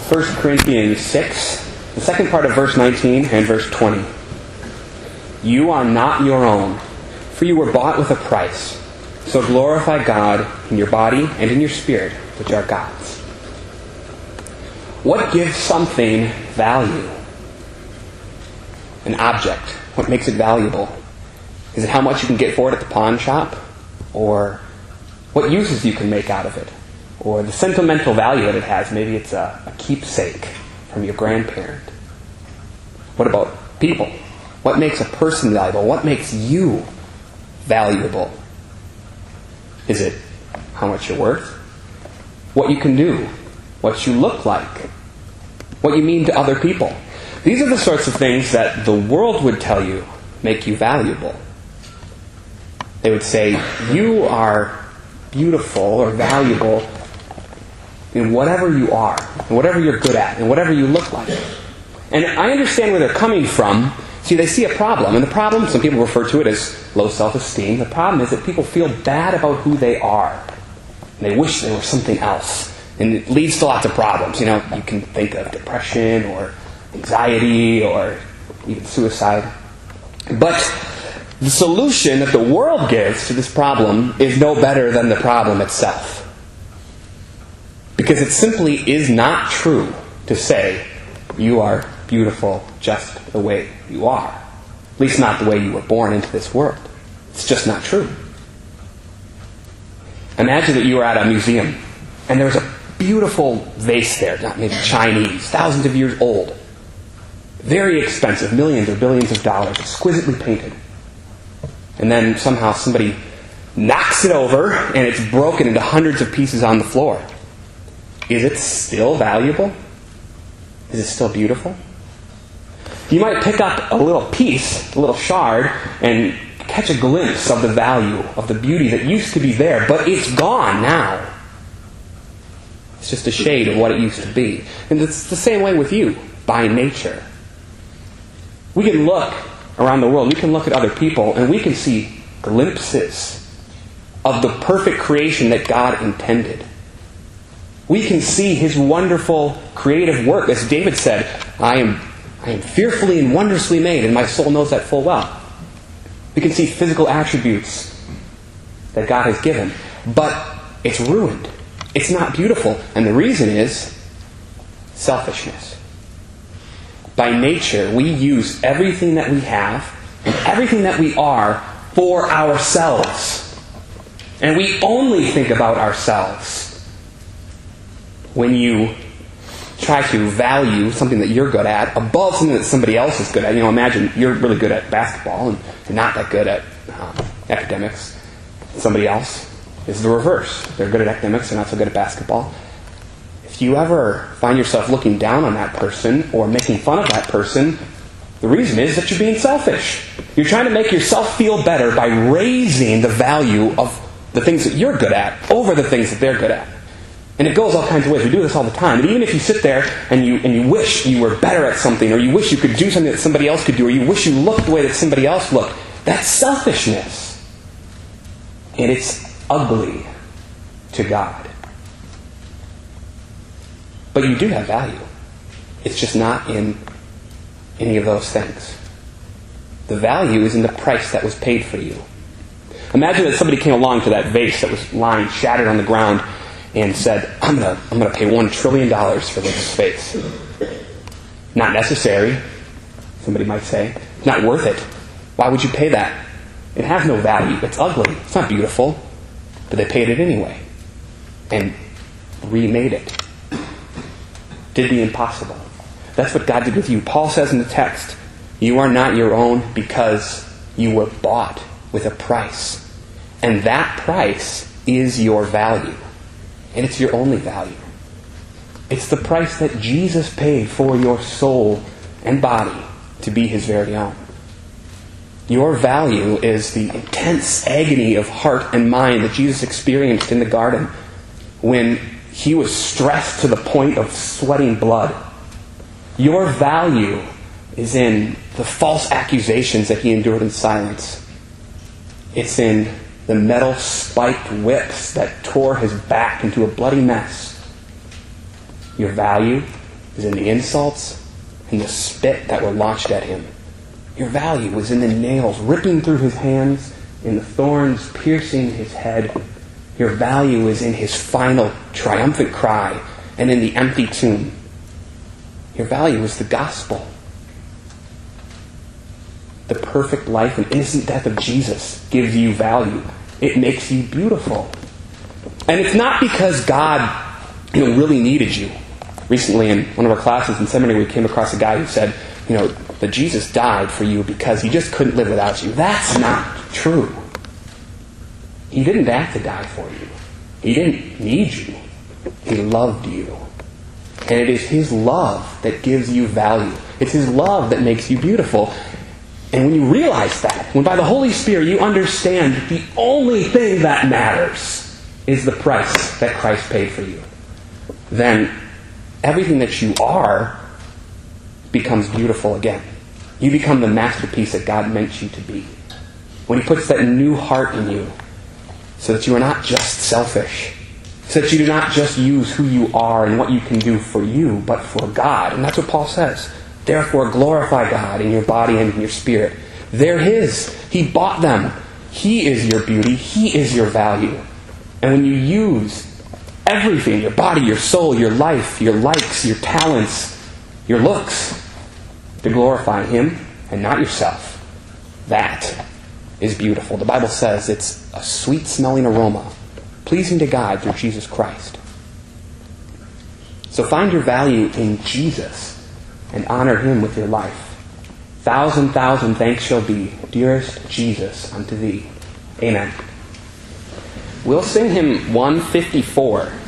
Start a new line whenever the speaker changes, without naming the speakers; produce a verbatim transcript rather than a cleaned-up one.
First Corinthians six, the second part of verse nineteen and verse twenty. You are not your own, for you were bought with a price. So glorify God in your body and in your spirit, which are God's. What gives something value? An object. What makes it valuable? Is it how much you can get for it at the pawn shop? Or what uses you can make out of it? Or the sentimental value that it has? Maybe it's a, a keepsake from your grandparent. What about people? What makes a person valuable? What makes you valuable? Is it how much you're worth? What you can do? What you look like? What you mean to other people? These are the sorts of things that the world would tell you make you valuable. They would say, you are beautiful or valuable in whatever you are, in whatever you're good at, in whatever you look like. And I understand where they're coming from. See, they see a problem. And the problem, some people refer to it as low self-esteem. The problem is that people feel bad about who they are. And they wish they were something else. And it leads to lots of problems. You know, you can think of depression or anxiety or even suicide. But the solution that the world gives to this problem is no better than the problem itself. Because it simply is not true to say you are beautiful just the way you are. At least not the way you were born into this world. It's just not true. Imagine that you were at a museum and there was a beautiful vase there, not maybe Chinese, thousands of years old. Very expensive, millions or billions of dollars, exquisitely painted. And then somehow somebody knocks it over and it's broken into hundreds of pieces on the floor. Is it still valuable? Is it still beautiful? You might pick up a little piece, a little shard, and catch a glimpse of the value, of the beauty that used to be there, but it's gone now. It's just a shade of what it used to be. And it's the same way with you, by nature. We can look around the world, we can look at other people, and we can see glimpses of the perfect creation that God intended. We can see His wonderful creative work. As David said, I am, I am fearfully and wondrously made, and my soul knows that full well. We can see physical attributes that God has given, but it's ruined. It's not beautiful. And the reason is selfishness. By nature, we use everything that we have and everything that we are for ourselves. And we only think about ourselves. When you try to value something that you're good at above something that somebody else is good at. You know, imagine you're really good at basketball and you're not that good at um, academics. Somebody else is the reverse. They're good at academics, they're not so good at basketball. If you ever find yourself looking down on that person or making fun of that person, the reason is that you're being selfish. You're trying to make yourself feel better by raising the value of the things that you're good at over the things that they're good at. And it goes all kinds of ways. We do this all the time. And even if you sit there and you and you wish you were better at something, or you wish you could do something that somebody else could do, or you wish you looked the way that somebody else looked, that's selfishness. And it's ugly to God. But you do have value. It's just not in any of those things. The value is in the price that was paid for you. Imagine that somebody came along to that vase that was lying shattered on the ground and said, I'm going to I'm going to pay one trillion dollars for this vase. Not necessary, somebody might say. Not worth it. Why would you pay that? It has no value. It's ugly. It's not beautiful. But they paid it anyway. And remade it. Did the impossible. That's what God did with you. Paul says in the text, you are not your own because you were bought with a price. And that price is your value. And it's your only value. It's the price that Jesus paid for your soul and body to be His very own. Your value is the intense agony of heart and mind that Jesus experienced in the garden when He was stressed to the point of sweating blood. Your value is in the false accusations that He endured in silence. It's in the metal spiked whips that tore His back into a bloody mess. Your value was in the insults and the spit that were launched at him. Your value was in the nails ripping through his hands, in the thorns piercing his head. Your value is in his final triumphant cry and in the empty tomb. Your value is the gospel. The perfect life and innocent death of Jesus gives you value. It makes you beautiful. And it's not because God, you know, really needed you. Recently in one of our classes in seminary, we came across a guy who said, you know, that Jesus died for you because he just couldn't live without you. That's not true. He didn't have to die for you. He didn't need you. He loved you. And it is his love that gives you value. It's his love that makes you beautiful. And when you realize that, when by the Holy Spirit you understand that the only thing that matters is the price that Christ paid for you, then everything that you are becomes beautiful again. You become the masterpiece that God meant you to be. When he puts that new heart in you, so that you are not just selfish, so that you do not just use who you are and what you can do for you, but for God. And that's what Paul says. Therefore, glorify God in your body and in your spirit. They're his. He bought them. He is your beauty. He is your value. And when you use everything, your body, your soul, your life, your likes, your talents, your looks, to glorify him and not yourself, that is beautiful. The Bible says it's a sweet-smelling aroma, pleasing to God through Jesus Christ. So find your value in Jesus and honor him with your life. Thousand, thousand thanks shall be, dearest Jesus, unto thee. Amen. We'll sing hymn one fifty-four.